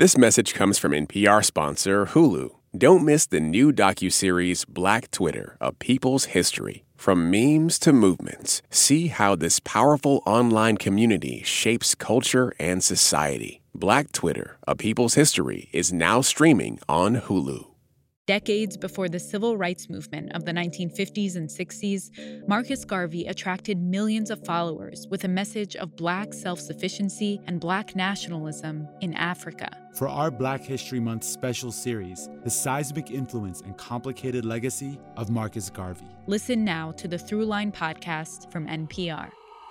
This message comes from NPR sponsor Hulu. Don't miss the new docuseries Black Twitter, A People's History. From memes to movements, see how this powerful online community shapes culture and society. Black Twitter, A People's History is now streaming on Hulu. Decades before the civil rights movement of the 1950s and 60s, Marcus Garvey attracted millions of followers with a message of Black self-sufficiency and Black nationalism in Africa. For our Black History Month special series, the seismic influence and complicated legacy of Marcus Garvey. Listen now to the Throughline podcast from NPR.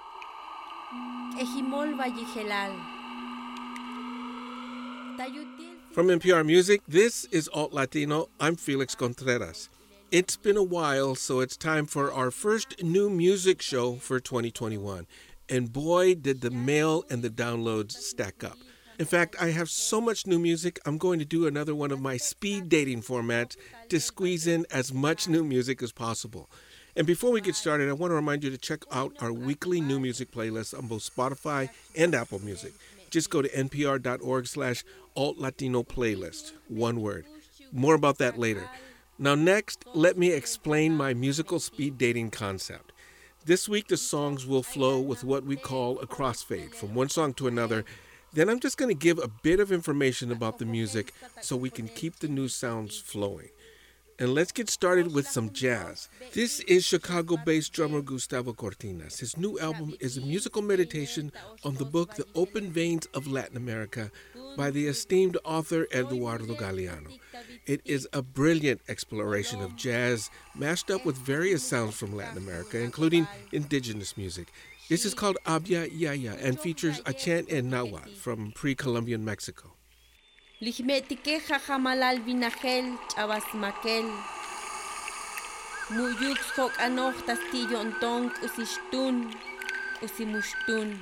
From NPR Music, this is Alt Latino. I'm Felix Contreras. It's been a while, so it's time for our first new music show for 2021. And boy, did the mail and the downloads stack up. In fact, I have so much new music, I'm going to do another one of my speed dating formats to squeeze in as much new music as possible. And before we get started, I want to remind you to check out our weekly new music playlist on both Spotify and Apple Music. Just go to npr.org/alt-latino playlist. One word. More about that later. Now next, let me explain my musical speed dating concept. This week, the songs will flow with what we call a crossfade, from one song to another. Then I'm just going to give a bit of information about the music so we can keep the new sounds flowing. And let's get started with some jazz. This is Chicago-based drummer Gustavo Cortinas. His new album is a musical meditation on the book The Open Veins of Latin America by the esteemed author Eduardo Galeano. It is a brilliant exploration of jazz mashed up with various sounds from Latin America, including indigenous music. This is called Abya Yaya and features a chant in Nahuatl from pre-Columbian Mexico. Lihmetike jajamalal vinagel chavasmakel. Muyux hok anoch tastillo ontonk usishtun, usimushtun.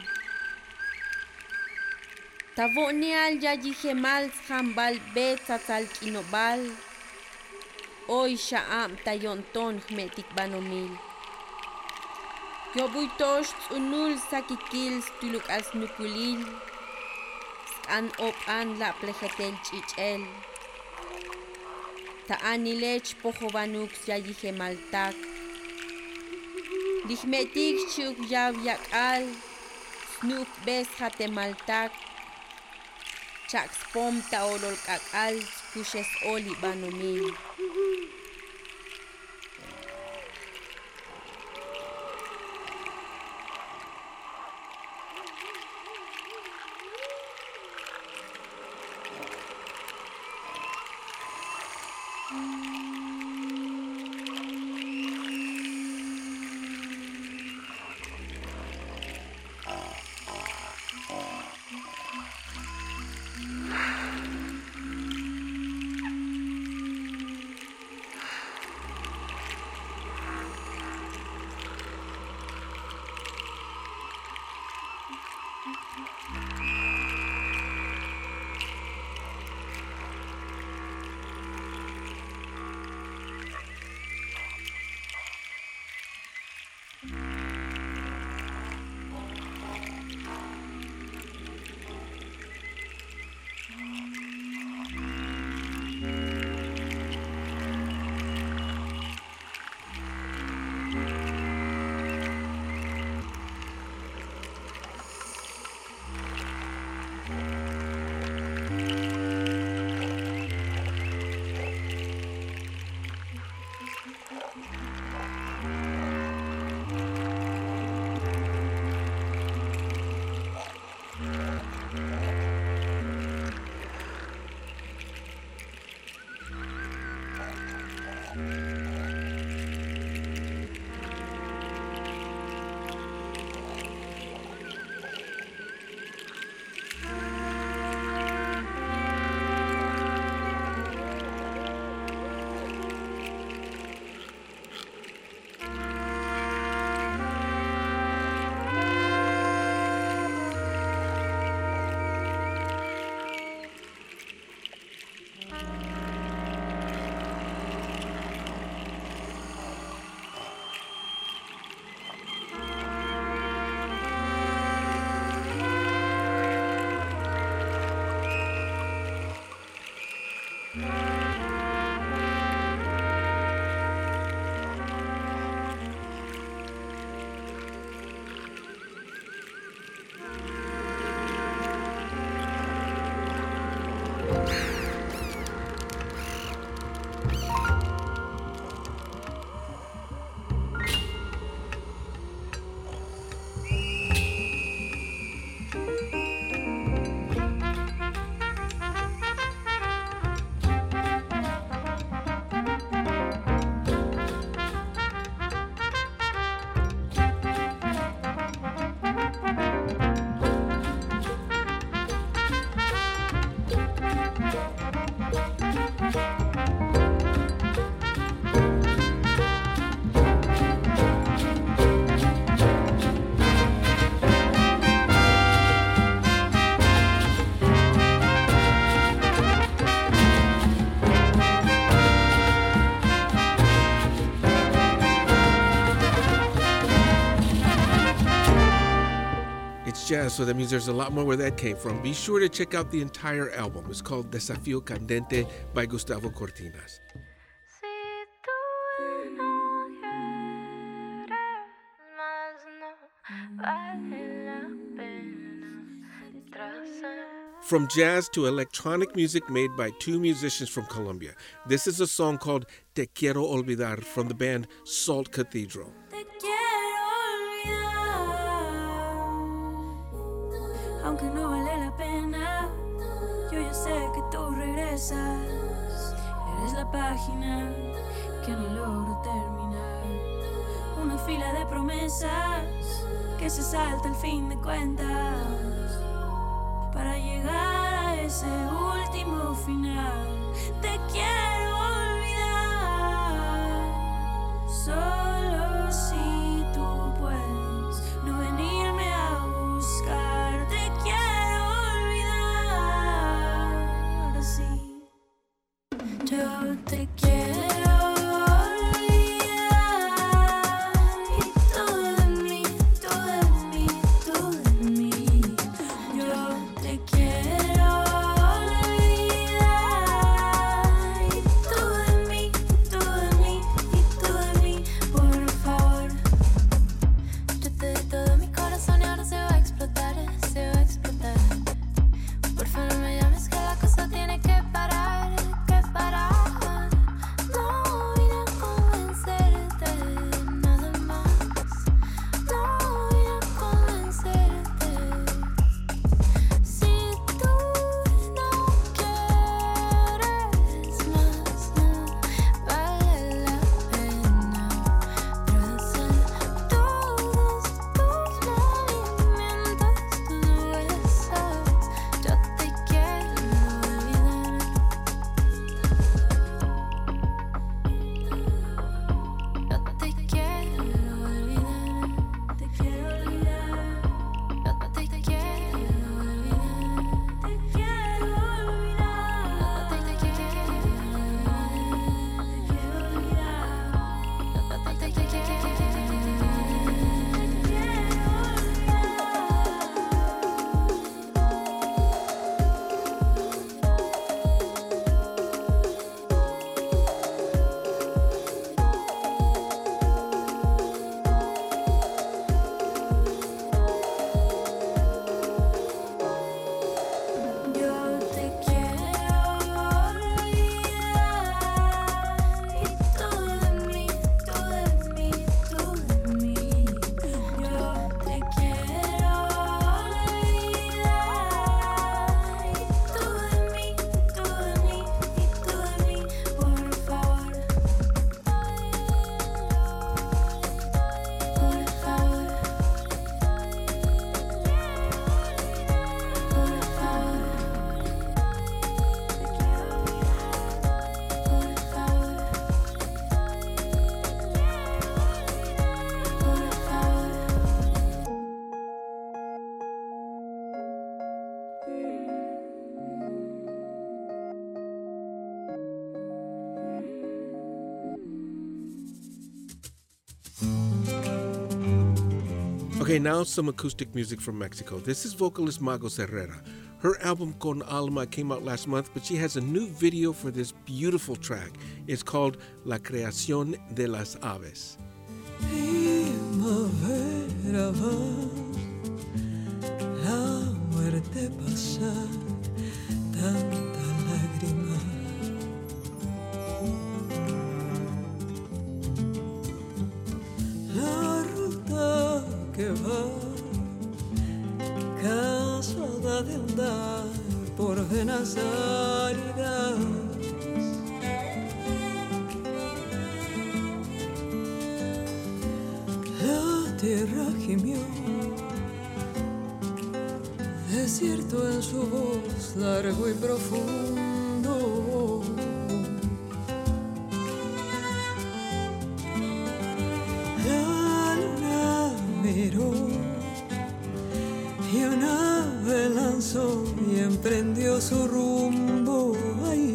Tavonial yayijemal jambal betzatzal kinobal. Oy shaam tayonton hmetik banomil. Yobuitosh unul sakikil tuluk as nukulil. An op an la plejetel chichel. Ta anilech pojovanux yayije maltak. Dijmetik chuk yav yakal. Snuk bes jate maltak. Chak spom ta olol kakal. Kushes oli banomil. Jazz, so that means there's a lot more where that came from. Be sure to check out the entire album. It's called Desafío Candente by Gustavo Cortinas. From jazz to electronic music made by two musicians from Colombia. This is a song called Te Quiero Olvidar from the band Salt Cathedral. Aunque no vale la pena, yo ya sé que tú regresas. Eres la página que no logro terminar. Una fila de promesas que se salta al fin de cuentas. Para llegar a ese último final, te quiero olvidar. Solo si tú puedes no venirme a buscar. Te quiero olvidar. Ahora sí, yo te quiero. Okay, now some acoustic music from Mexico. This is vocalist Magos Herrera, Her album Con Alma came out last month, but she has a new video for this beautiful track. It's called La Creación de las Aves. Primavera va, la muerte pasa, tanta lágrima. La ruta que va, cansada de andar por venas áridas, la tierra gimió, desierto en su voz, largo y profundo. La luna miró y una ave lanzó y emprendió su rumbo ahí.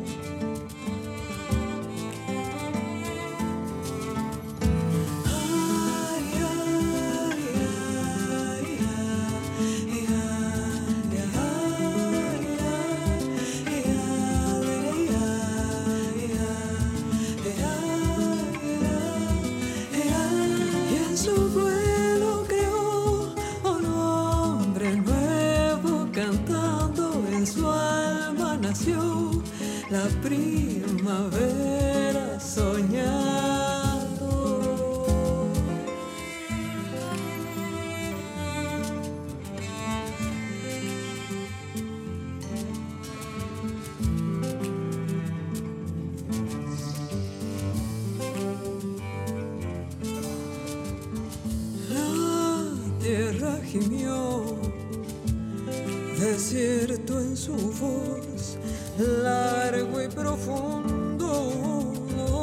Y en su vuelo creó un hombre nuevo, cantando en su alma nació la primavera soñando. La tierra gimió, desierto en su voz, largo y profundo.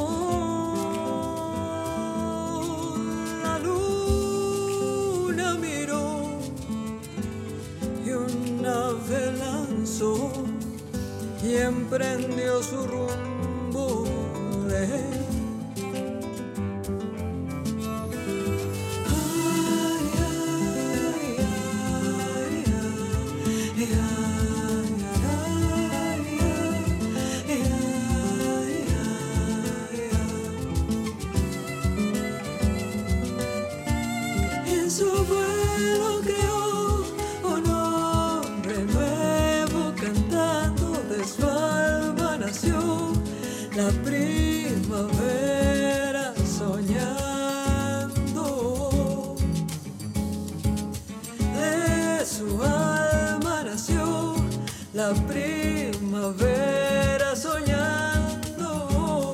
La luna miró y un ave lanzó y emprendió su rumbo. En su vuelo creó un hombre nuevo, cantando de su alma nació la primavera soñando. De su alma nació la primavera soñando.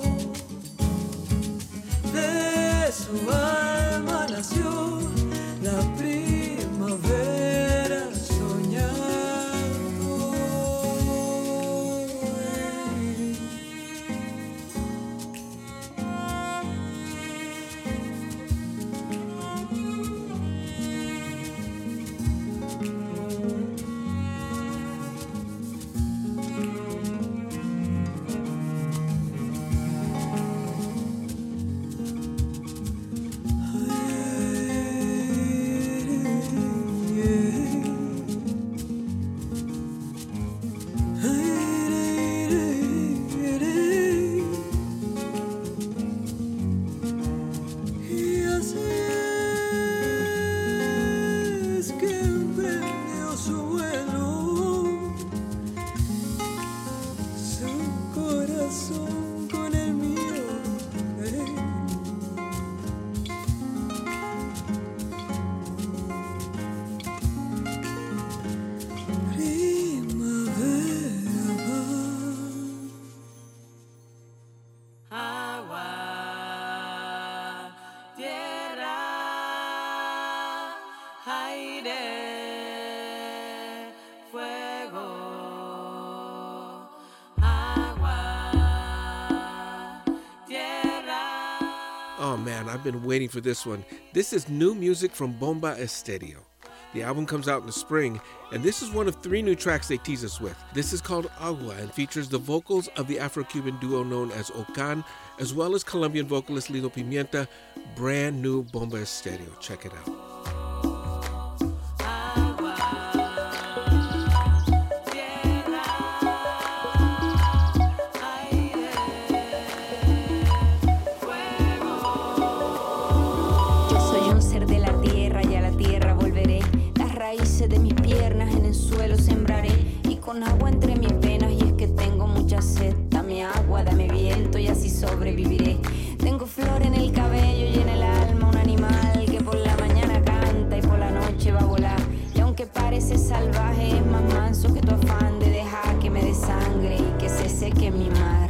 De su alma nació la primavera soñando. Y así es que emprendió su vuelo, su corazón con el mío. Primavera va. Agua, tierra, aire, fuego. Agua, tierra. Oh man, I've been waiting for this one. This is new music from Bomba Estéreo. The album comes out in the spring, and this is one of 3 new tracks they tease us with. This is called Agua and features the vocals of the Afro-Cuban duo known as Ocan, as well as Colombian vocalist Lilo Pimienta. Brand new Bomba Estéreo. Check it out. Agua, tengo mucha sed. Dame agua, dame viento y así sobreviviré. Tengo flor en el cabello y en el alma, un animal que por la mañana canta y por la noche va a volar. Y aunque parece salvaje, es más manso que tu afán de dejar que me desangre y que se seque mi mar.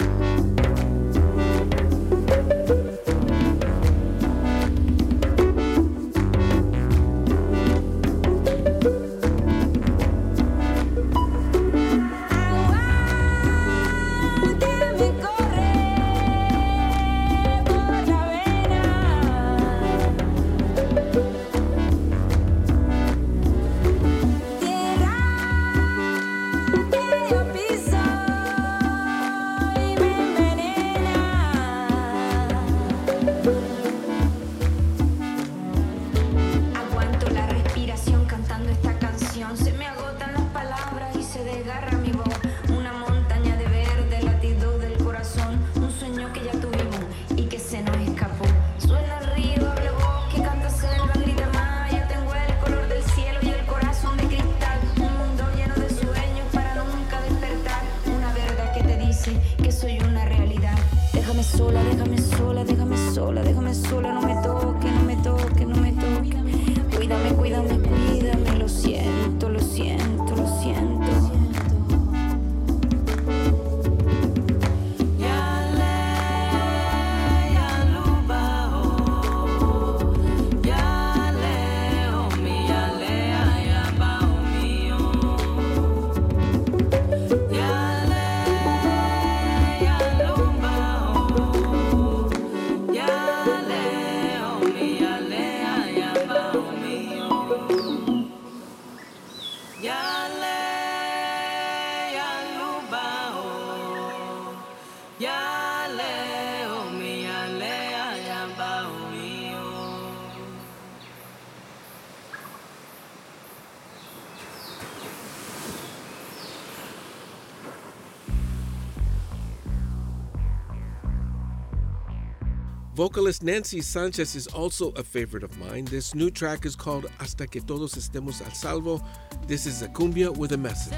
Vocalist Nancy Sanchez is also a favorite of mine. This new track is called Hasta que todos estemos al salvo. This is a cumbia with a message.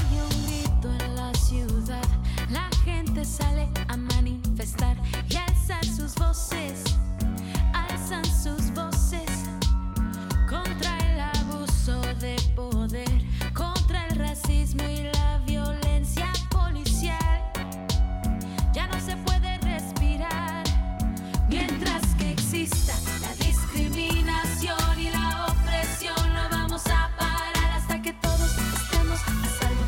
La gente sale a manifestar y alzar sus voces, alzan sus voces contra el abuso de poder, contra el racismo y la violencia policial. Ya no se puede respirar mientras que exista la discriminación y la opresión. No vamos a parar hasta que todos estemos a salvo.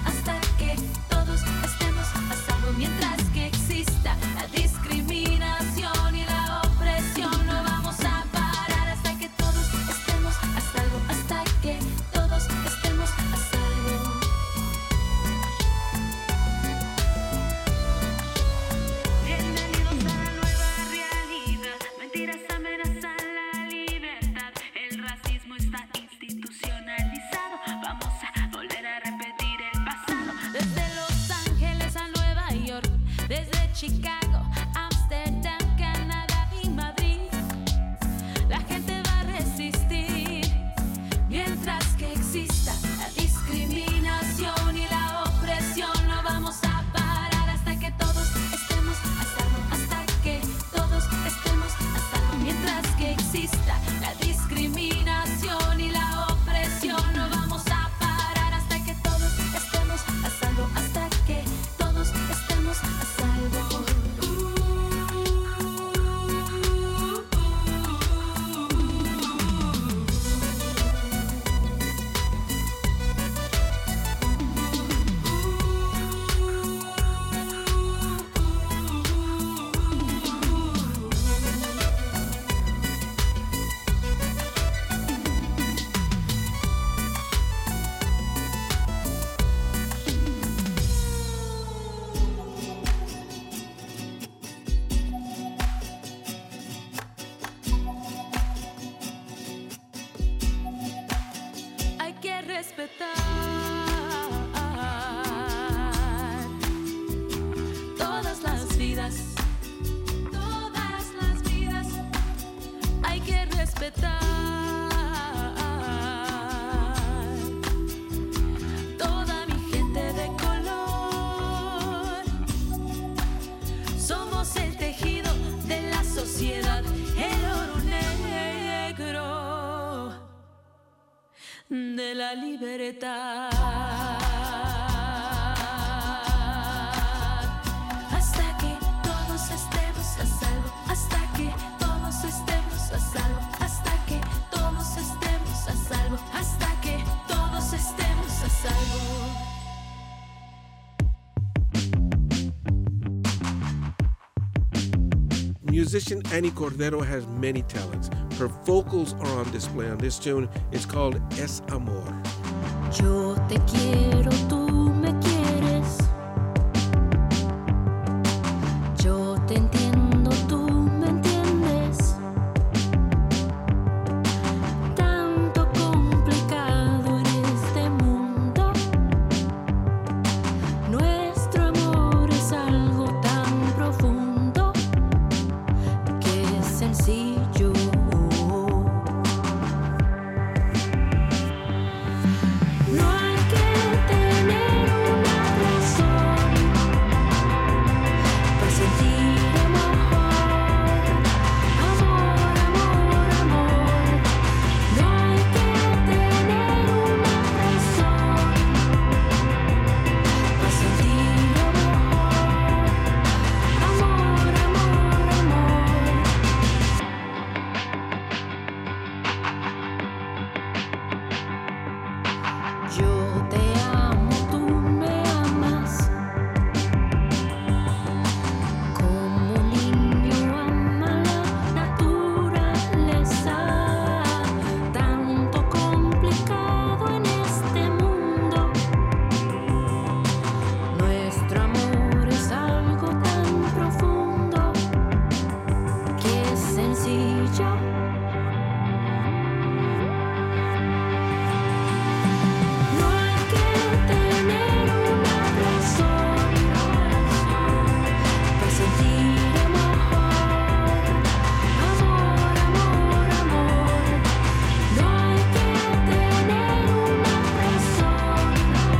la libertad. Hasta que todos estemos a salvo, hasta que todos estemos a salvo, hasta que todos estemos a salvo, hasta que todos estemos a salvo. Musician Annie Cordero has many talents. Her vocals are on display on this tune. It's called Es Amor. Yo te quiero, tú me quieres. Yo te entiendo, tú me entiendes. Tanto complicado en este mundo. Nuestro amor es algo tan profundo que es sencillo. No hay que tener una razón para sentir amor, amor, amor, amor. No hay que tener una razón para sentir amor, amor, amor, amor. Yo te amo, tú me amas, como un niño ama la naturaleza. Tanto complicado en este mundo. Nuestro amor es algo tan profundo que es sencillo. No hay que tener una razón para sentir amor, amor, amor, amor. No hay que tener una razón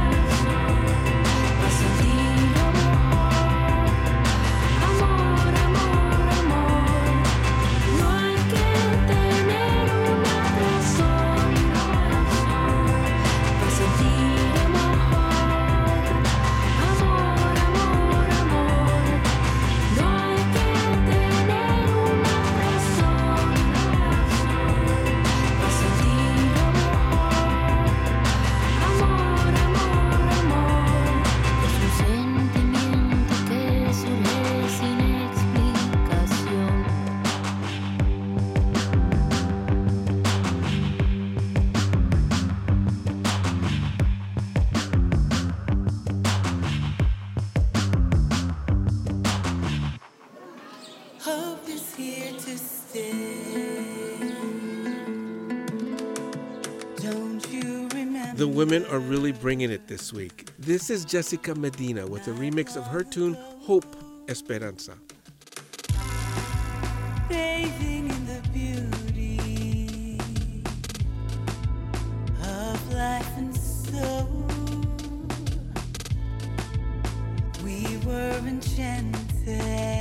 para sentir amor, amor, amor, amor. No hay que tener una razón para sentir amor, amor, amor, amor. No hay que tener una razón para sentir amor, amor, amor. Es un sentimiento que surge sin explicación. Hope is here to stay. Don't you remember? The women are really bringing it this week. This is Jessica Medina with a remix of her tune Hope Esperanza. Bathing in the beauty of life and soul. We were enchanted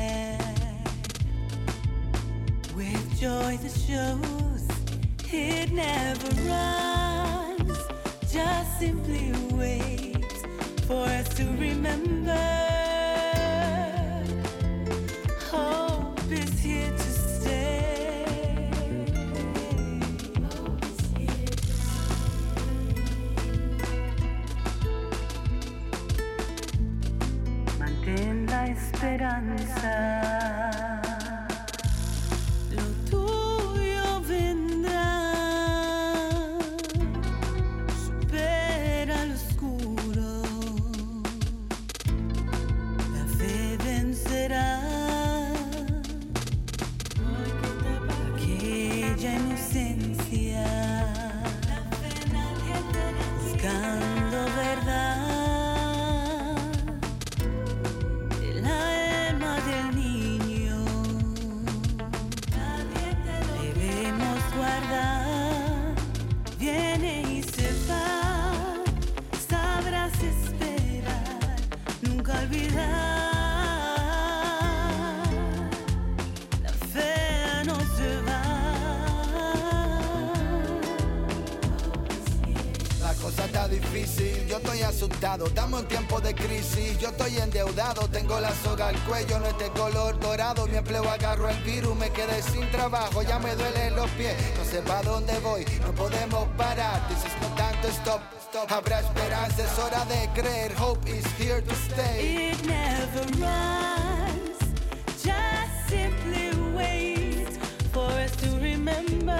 with joy that shows it never runs, just simply waits for us to remember. Hope is here to stay. Hope is here to stay. Mantén la esperanza. Lo tuyo vendrá. Supera lo oscuro. La fe vencerá. Aquella inocencia. Buscando verdad. El alma del niño. Debemos guardar. Viene y se va. Sabrás esperar. Nunca olvidar. La fe no se va. La resultado. Estamos en tiempo de crisis, yo estoy endeudado. Tengo la soga al cuello, no es de color dorado. Mi empleo agarró el virus, me quedé sin trabajo. Ya me duelen los pies, no sé para dónde voy. No podemos parar, this is no time to stop. Habrá esperanza, es hora de creer. Hope is here to stay. It never runs, just simply wait for us to remember.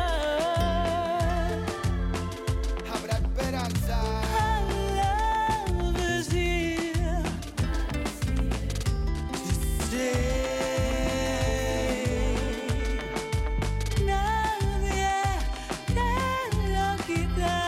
Habrá esperanza. Our love is here to stay. Nadie te lo quita.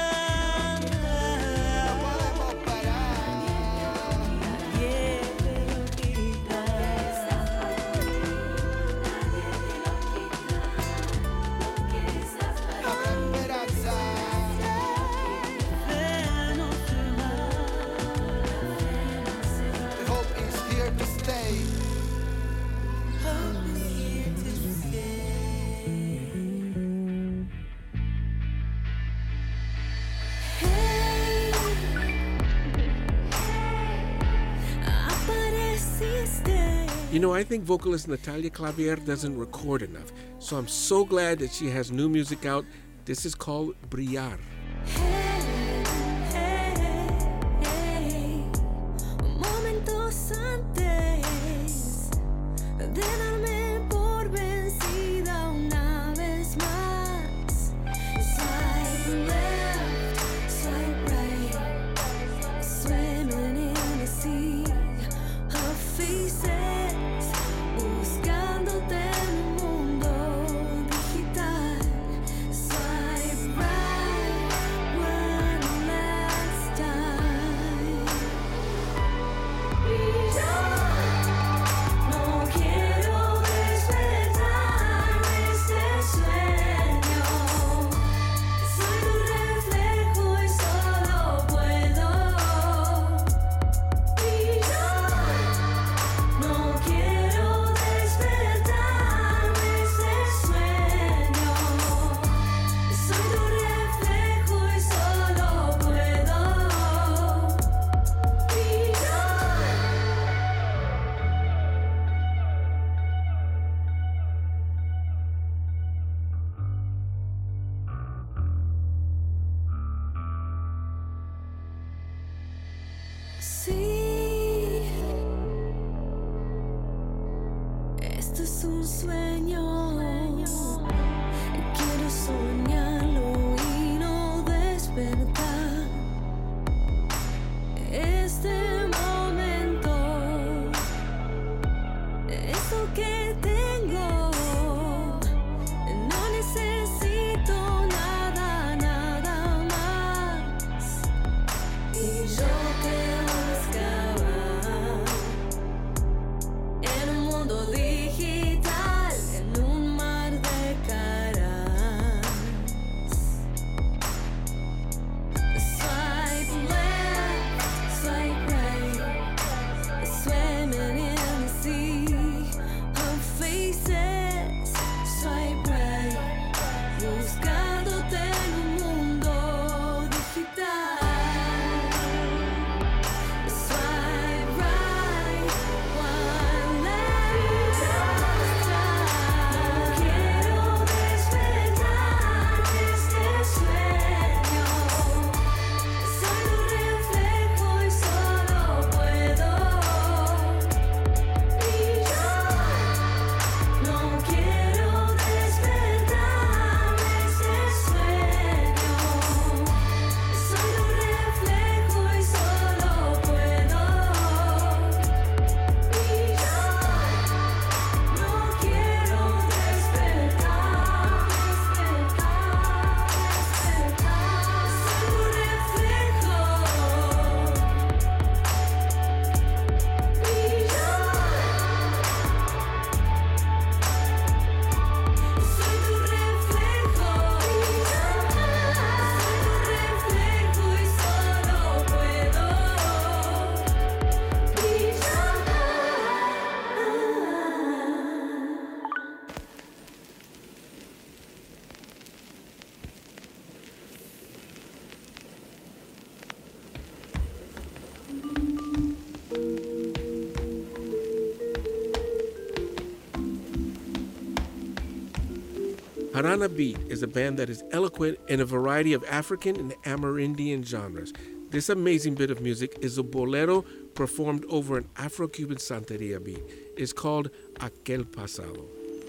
You know, I think vocalist Natalia Clavier doesn't record enough, so I'm so glad that she has new music out. This is called Brillar. Momentos antes de darme por vencida una vez más. Swipe left, swipe right, swimming in a sea of faces, buscándote en un mundo digital. Swipe right one last time. Y yo no quiero despertar de este sueño. Soy tu reflejo y solo puedo. Y yo no quiero despertar de este sueño. Soy tu reflejo y solo puedo. Y yo. Sí, esto es un sueño. Quiero soñarlo y no despertar. Este momento, esto que tengo, no necesito nada, nada más. Y yo que buscaba en un mundo digital, en un mar de caras. Jarana Beat is a band that is eloquent in a variety of African and Amerindian genres. This amazing bit of music is a bolero performed over an Afro-Cuban Santeria beat. It's called Aquel Pasado.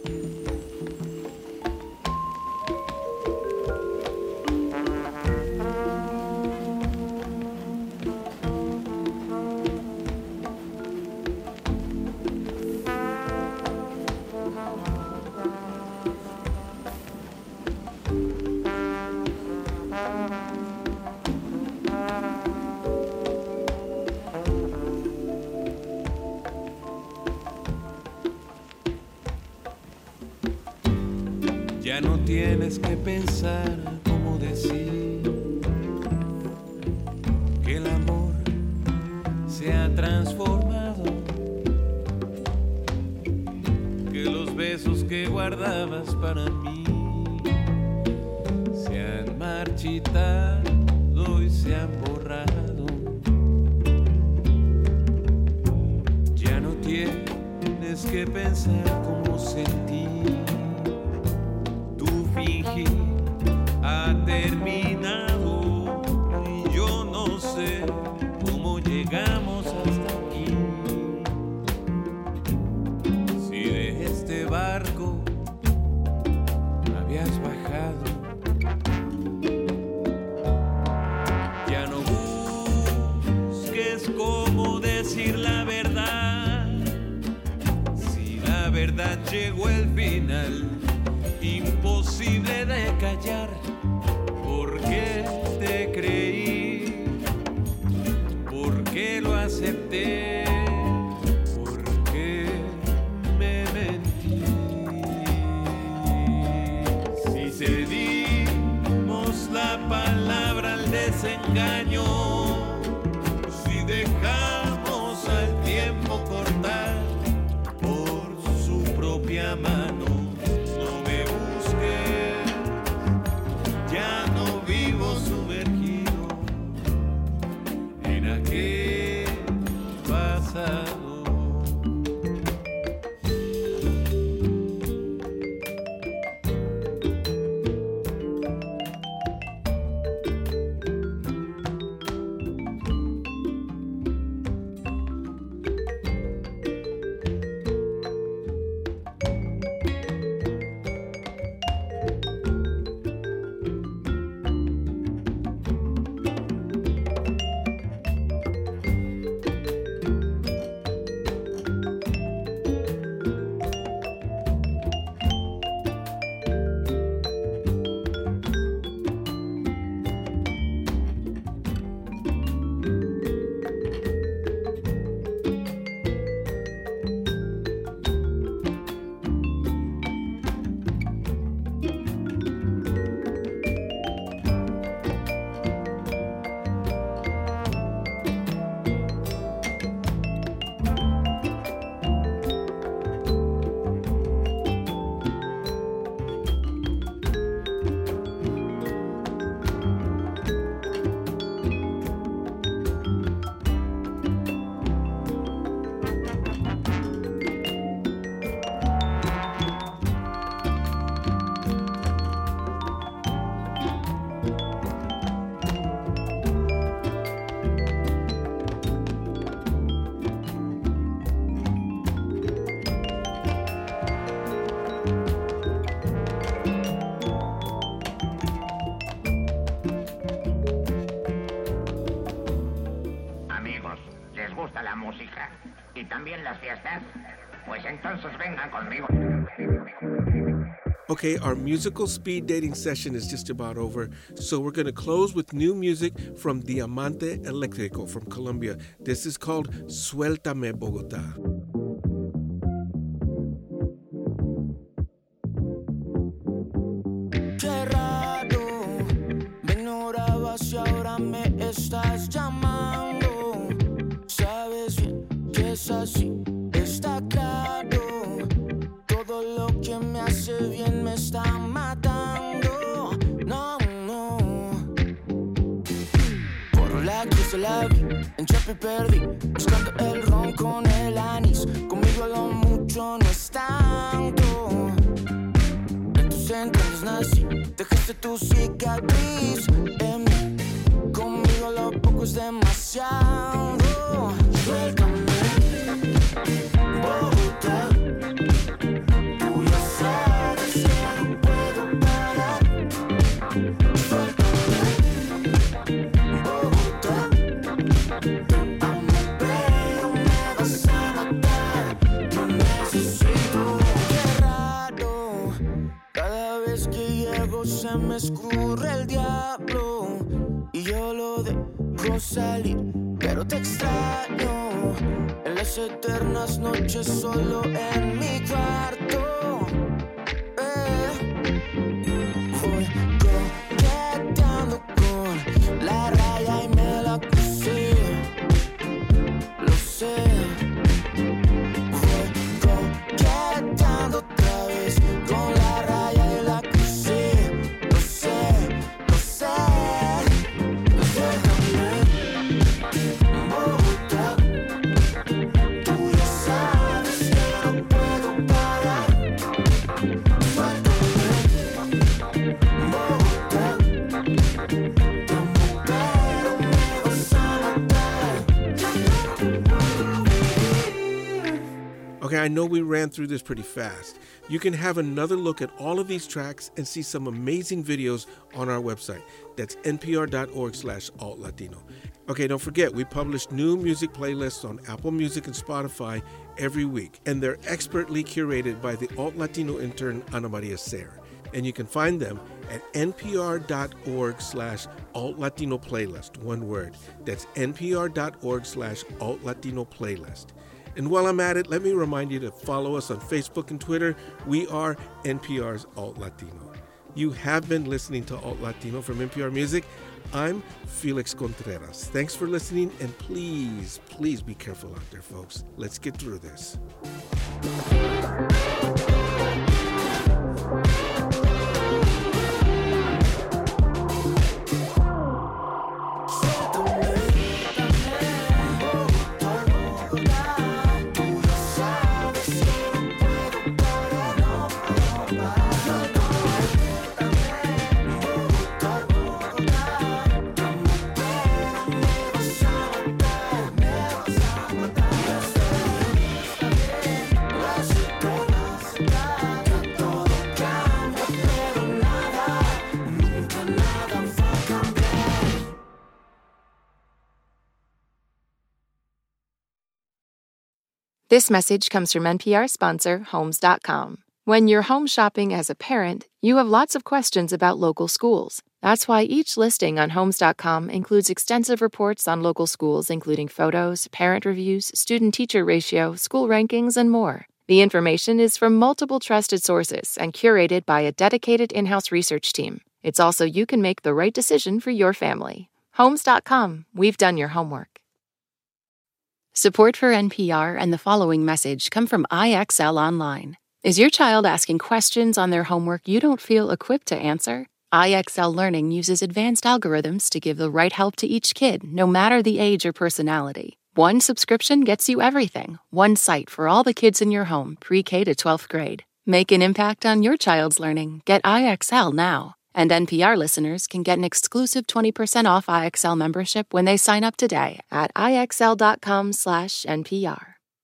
Ya no tienes que pensar cómo decir que el amor se ha transformado, que los besos que guardabas para mí se han marchitado y se han borrado. Ya no tienes que pensar cómo sentir. Fingir ha terminado y yo no sé cómo llegamos hasta aquí. Si de este barco habías bajado, ya no busques cómo decir la verdad. Si la verdad llegó al final, imposible de callar, porque te creí, porque lo acepté, porque me mentí. Si cedimos la palabra al desengaño, si dejamos al tiempo cortar por su propia mano, Okay, our musical speed dating session is just about over, so we're going to close with new music from Diamante Eléctrico from Colombia. This is called Suéltame Bogotá. Qué raro, me ignorabas y ahora me estás llamando. Sabes bien que es así, está claro. Todo lo que me hace bien me está matando. No, no. Por la cruz de la vi, en Chapi perdí, buscando el ron con el anís. Conmigo lo mucho no es tanto. En tus entrañas dejaste tu cicatriz en mí. Conmigo lo poco es demasiado. Suéltame, Bogotá. Tú ya sabes que no puedo parar. Suéltame, Bogotá. Amo, pero me vas a matar. Yo necesito. Qué raro, cada vez que llego se me escurre el diablo y yo lo dejo salir, pero te extraño en las eternas noches solo en mi cuarto. Voy coqueteando con la raya y me la crucé, lo sé. Voy coqueteando otra vez con la raya y la crucé, lo sé, lo sé. Suéltame, Bogotá. Tú ya sabes que no puedo parar. Suéltame, Bogotá. Te amo, pero me vas a matar. Okay, I know we ran through this pretty fast. You can have another look at all of these tracks and see some amazing videos on our website. That's npr.org/altlatino. Okay, don't forget, we publish new music playlists on Apple Music and Spotify every week, and they're expertly curated by the Alt Latino intern Ana Maria Serra. And you can find them at npr.org/altlatino playlist, one word. That's npr.org/altlatino playlist. And while I'm at it, let me remind you to follow us on Facebook and Twitter. We are NPR's Alt Latino. You have been listening to Alt Latino from NPR Music. I'm Felix Contreras. Thanks for listening, and please, please be careful out there, folks. Let's get through this. This message comes from NPR sponsor Homes.com. When you're home shopping as a parent, you have lots of questions about local schools. That's why each listing on Homes.com includes extensive reports on local schools, including photos, parent reviews, student-teacher ratio, school rankings, and more. The information is from multiple trusted sources and curated by a dedicated in-house research team. It's also you can make the right decision for your family. Homes.com. We've done your homework. Support for NPR and the following message come from IXL Online. Is your child asking questions on their homework you don't feel equipped to answer? IXL Learning uses advanced algorithms to give the right help to each kid, no matter the age or personality. One subscription gets you everything. One site for all the kids in your home, pre-K to 12th grade. Make an impact on your child's learning. Get IXL now. And NPR listeners can get an exclusive 20% off IXL membership when they sign up today at IXL.com/NPR.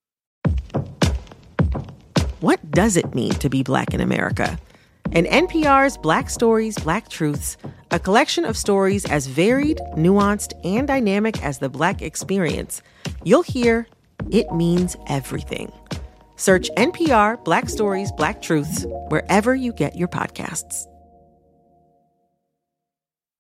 What does it mean to be Black in America? In NPR's Black Stories, Black Truths, a collection of stories as varied, nuanced, and dynamic as the Black experience, you'll hear it means everything. Search NPR Black Stories, Black Truths wherever you get your podcasts.